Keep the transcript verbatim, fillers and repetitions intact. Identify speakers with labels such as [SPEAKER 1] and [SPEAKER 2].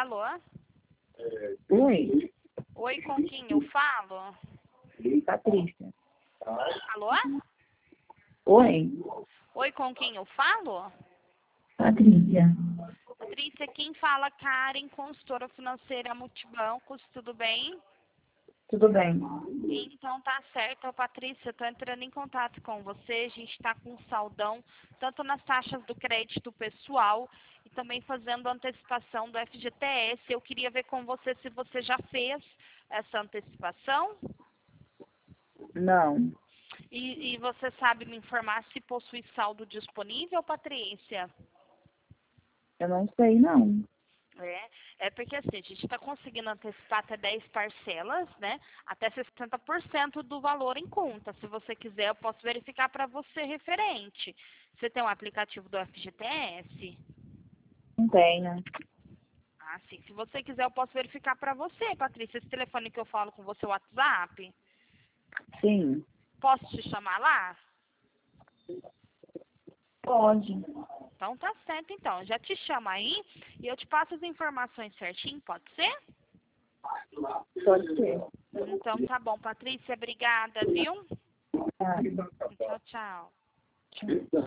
[SPEAKER 1] Alô?
[SPEAKER 2] Oi,
[SPEAKER 1] Oi, com quem eu falo?
[SPEAKER 2] Patrícia.
[SPEAKER 1] Alô?
[SPEAKER 2] Oi,
[SPEAKER 1] Oi, com quem eu falo?
[SPEAKER 2] Patrícia.
[SPEAKER 1] Patrícia, quem fala Karen, consultora financeira Multibancos, tudo bem?
[SPEAKER 2] Tudo bem?
[SPEAKER 1] Então tá certo, Patrícia, eu tô entrando em contato com você, a gente tá com saldão, tanto nas taxas do crédito pessoal e também fazendo antecipação do F G T S. Eu queria ver com você se você já fez essa antecipação
[SPEAKER 2] Não,
[SPEAKER 1] e, e você sabe me informar se possui saldo disponível, Patrícia?
[SPEAKER 2] eu não sei não.
[SPEAKER 1] É, é porque assim, a gente está conseguindo antecipar até dez parcelas, né? Até sessenta por cento do valor em conta. Se você quiser, eu posso verificar para você referente. Você tem um aplicativo do F G T S?
[SPEAKER 2] Não tenho.
[SPEAKER 1] Ah, sim. Se você quiser, eu posso verificar para você, Patrícia. Esse telefone que eu falo com você, o WhatsApp,
[SPEAKER 2] Sim,
[SPEAKER 1] posso te chamar lá?
[SPEAKER 2] pode.
[SPEAKER 1] Então tá certo, então. Já te chamo aí e eu te passo as informações certinho, pode ser?
[SPEAKER 2] Pode ser.
[SPEAKER 1] Então tá bom, Patrícia. Obrigada, viu?
[SPEAKER 2] Tá.
[SPEAKER 1] Tchau, tchau.